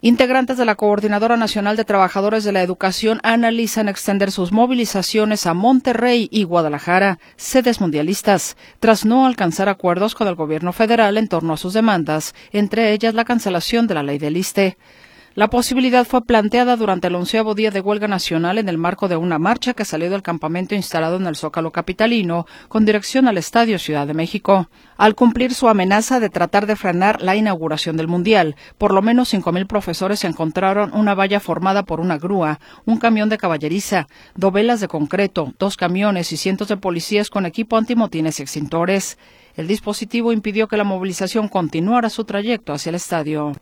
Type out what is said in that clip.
Integrantes de la Coordinadora Nacional de Trabajadores de la Educación analizan extender sus movilizaciones a Monterrey y Guadalajara, sedes mundialistas, tras no alcanzar acuerdos con el gobierno federal en torno a sus demandas, entre ellas la cancelación de la ley del ISSSTE. La posibilidad fue planteada durante el 11º día de huelga nacional en el marco de una marcha que salió del campamento instalado en el Zócalo capitalino con dirección al Estadio Ciudad de México. Al cumplir su amenaza de tratar de frenar la inauguración del Mundial, por lo menos 5,000 profesores encontraron una valla formada por una grúa, un camión de caballeriza, dovelas de concreto, 2 camiones y cientos de policías con equipo antimotines y extintores. El dispositivo impidió que la movilización continuara su trayecto hacia el estadio.